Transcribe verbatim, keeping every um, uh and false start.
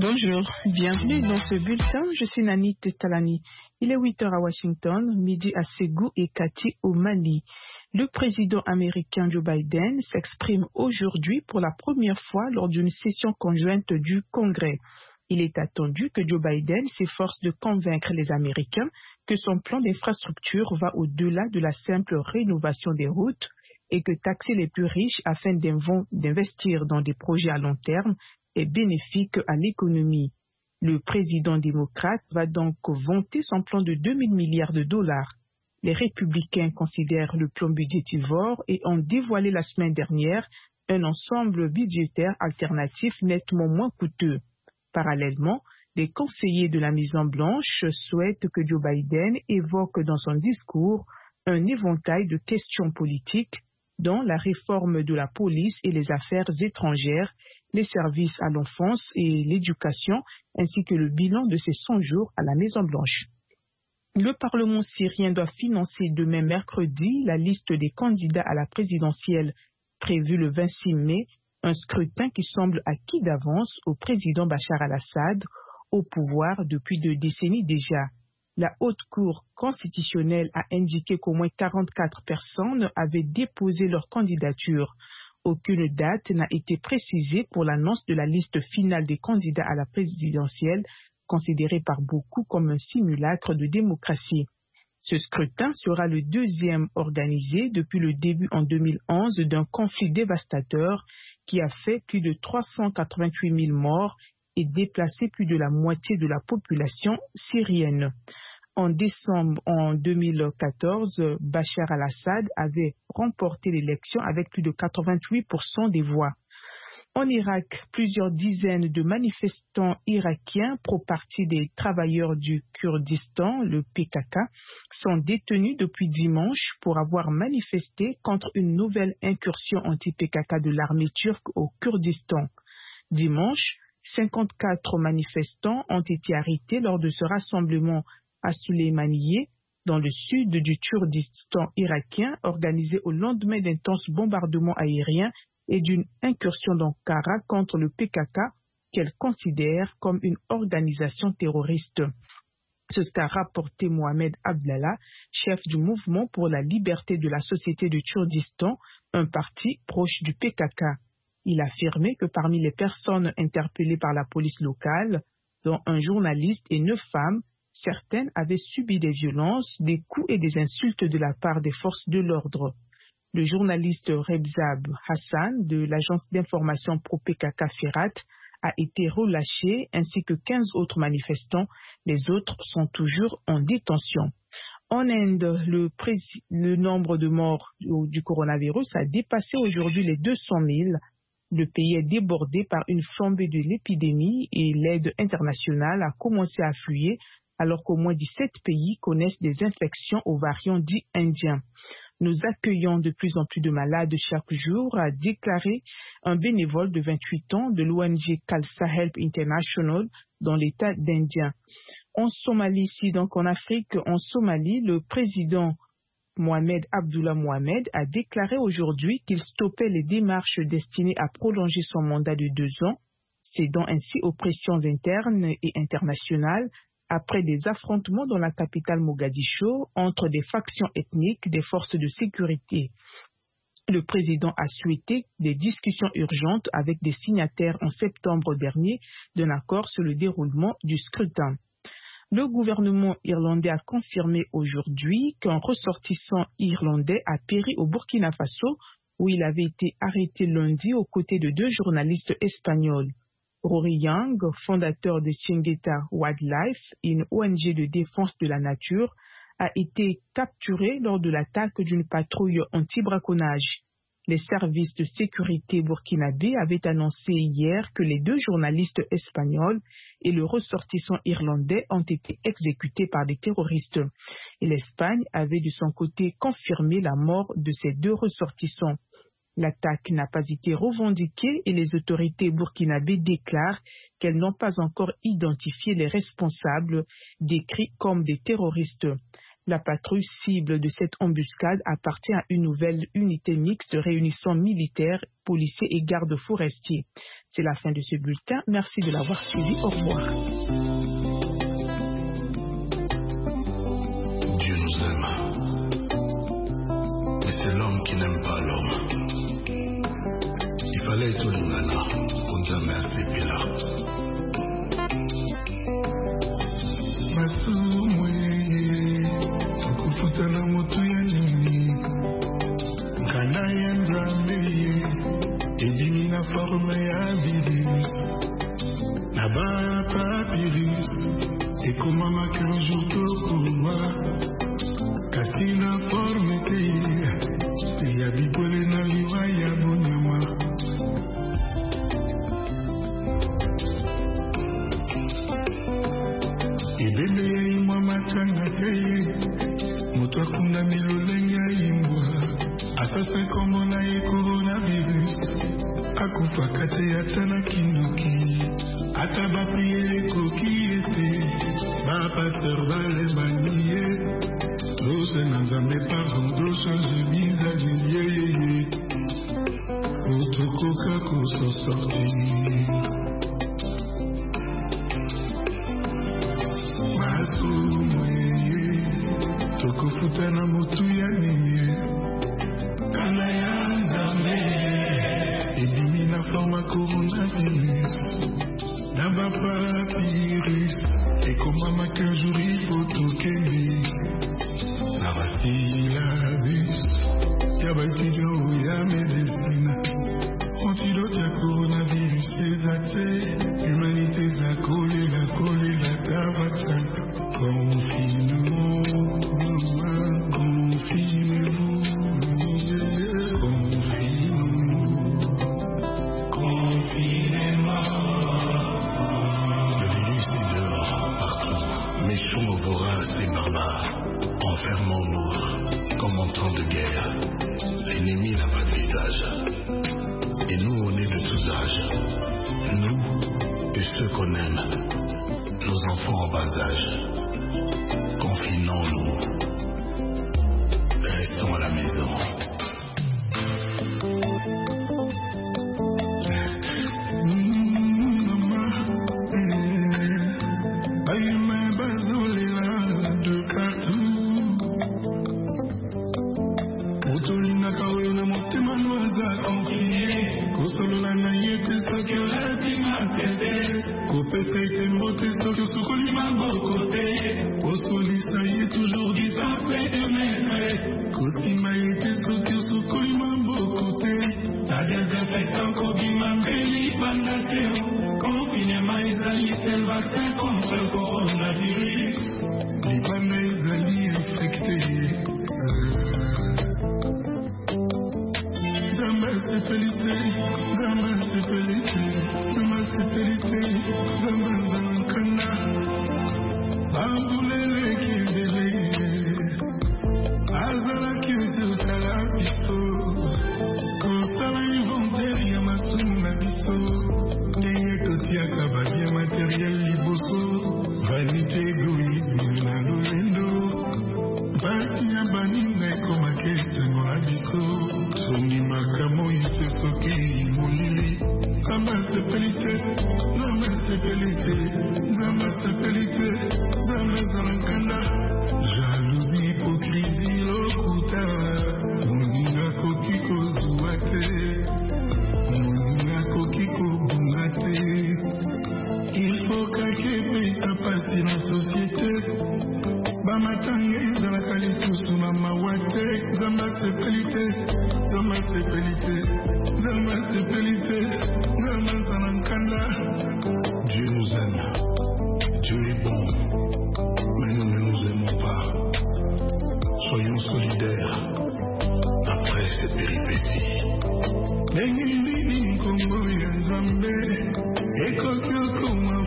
Bonjour, bienvenue dans ce bulletin. Je suis Nanit Talani. Il est huit heures à Washington, midi à Ségou et Kati au Mali. Le président américain Joe Biden s'exprime aujourd'hui pour la première fois lors d'une session conjointe du Congrès. Il est attendu que Joe Biden s'efforce de convaincre les Américains que son plan d'infrastructure va au-delà de la simple rénovation des routes et que taxer les plus riches afin d'investir dans des projets à long terme est bénéfique à l'économie. Le président démocrate va donc vanter son plan de deux mille milliards de dollars. Les républicains considèrent le plan budgétivore et ont dévoilé la semaine dernière un ensemble budgétaire alternatif nettement moins coûteux. Parallèlement, les conseillers de la Maison-Blanche souhaitent que Joe Biden évoque dans son discours un éventail de questions politiques dont la réforme de la police et les affaires étrangères, les services à l'enfance et l'éducation, ainsi que le bilan de ses cent jours à la Maison-Blanche. Le Parlement syrien doit financer demain mercredi la liste des candidats à la présidentielle prévue le vingt-six mai, un scrutin qui semble acquis d'avance au président Bachar al-Assad, au pouvoir depuis deux décennies déjà. La Haute Cour constitutionnelle a indiqué qu'au moins quarante-quatre personnes avaient déposé leur candidature. Aucune date n'a été précisée pour l'annonce de la liste finale des candidats à la présidentielle, considérée par beaucoup comme un simulacre de démocratie. Ce scrutin sera le deuxième organisé depuis le début en deux mille onze d'un conflit dévastateur qui a fait plus de trois cent quatre-vingt-huit mille morts et déplacé plus de la moitié de la population syrienne. En décembre en deux mille quatorze, Bachar al-Assad avait remporté l'élection avec plus de quatre-vingt-huit pour cent des voix. En Irak, plusieurs dizaines de manifestants irakiens pro-parti des travailleurs du Kurdistan, le P K K, sont détenus depuis dimanche pour avoir manifesté contre une nouvelle incursion anti-P K K de l'armée turque au Kurdistan. Dimanche, cinquante-quatre manifestants ont été arrêtés lors de ce rassemblement à Suleymaniye, dans le sud du Kurdistan irakien, organisé au lendemain d'intenses bombardements aériens et d'une incursion d'Ankara contre le P K K, qu'elle considère comme une organisation terroriste. C'est ce qu'a rapporté Mohamed Abdallah, chef du mouvement pour la liberté de la société du Kurdistan, un parti proche du P K K. Il a affirmé que parmi les personnes interpellées par la police locale, dont un journaliste et neuf femmes, certaines avaient subi des violences, des coups et des insultes de la part des forces de l'ordre. Le journaliste Rebzab Hassan de l'agence d'information pro-P K K Ferat a été relâché ainsi que quinze autres manifestants. Les autres sont toujours en détention. En Inde, le, pré- le nombre de morts du coronavirus a dépassé aujourd'hui les deux cent mille. Le pays est débordé par une flambée de l'épidémie et l'aide internationale a commencé à affluer alors qu'au moins dix-sept pays connaissent des infections aux variants dits indiens. Nous accueillons de plus en plus de malades chaque jour, a déclaré un bénévole de vingt-huit ans de l'O N G Khalsa Help International dans l'État d'Indien. En Somalie, ici donc en Afrique, en Somalie, le président Mohamed Abdullah Mohamed a déclaré aujourd'hui qu'il stoppait les démarches destinées à prolonger son mandat de deux ans, cédant ainsi aux pressions internes et internationales après des affrontements dans la capitale Mogadiscio entre des factions ethniques des forces de sécurité. Le président a souhaité des discussions urgentes avec des signataires en septembre dernier d'un accord sur le déroulement du scrutin. Le gouvernement irlandais a confirmé aujourd'hui qu'un ressortissant irlandais a péri au Burkina Faso où il avait été arrêté lundi aux côtés de deux journalistes espagnols. Rory Young, fondateur de Chingeta Wildlife, une O N G de défense de la nature, a été capturé lors de l'attaque d'une patrouille anti-braconnage. Les services de sécurité burkinabés avaient annoncé hier que les deux journalistes espagnols et le ressortissant irlandais ont été exécutés par des terroristes. Et l'Espagne avait de son côté confirmé la mort de ces deux ressortissants. L'attaque n'a pas été revendiquée et les autorités burkinabées déclarent qu'elles n'ont pas encore identifié les responsables décrits comme des terroristes. La patrouille cible de cette embuscade appartient à une nouvelle unité mixte réunissant militaires, policiers et gardes forestiers. C'est la fin de ce bulletin. Merci de l'avoir suivi. Au revoir. Dieu nous aime. Mais c'est l'homme qui n'aime pas l'homme. Il fallait tout l'ingana pour nous amener à ces pieds-là. Kufutana motu ya nini Kana ya nzambe Edimi na forme ya virus Na ba papyrus Ekomama qu'un jour tokowa Kasi na forme te Ya bipole na liwa ya bonyama Ebele ya imwa matanga te Motokunda milolenya imbwa Asasa komona ye coronavirus Akufa kate atana kinuki Ataba priye koki ete Ba pasteur vale baniye Dose nanzame pardon dose je visage yeye Otokoka koso sorti Tokufutana motu ya nini Kana ya nzambe Edimi na forma coronavirus Na ba papyrus Ekomama qu'un jour il faut tokende Na ba syllabus Ya ba étudiant ou ya médecine Antidote ya coronavirus les accès Humanité la collé, la collé, la tabac Confinement Confinez-vous, confinez-nous, confinez-moi. Le virus est dehors, partout, méchant, vorace et barbare. Enfermons-nous, comme en temps de guerre. L'ennemi n'a pas de visage. Et nous, on est de tous âges. Nous et ceux qu'on aime. Nos enfants en bas âge. Confinons-nous. Restons à la maison. Dieu nous aime. Dieu est bon. Mais nous ne nous aimons pas. Soyons solidaires après cette péripétie. Nengi ndini mkongo ya Nzambe, eko kyoko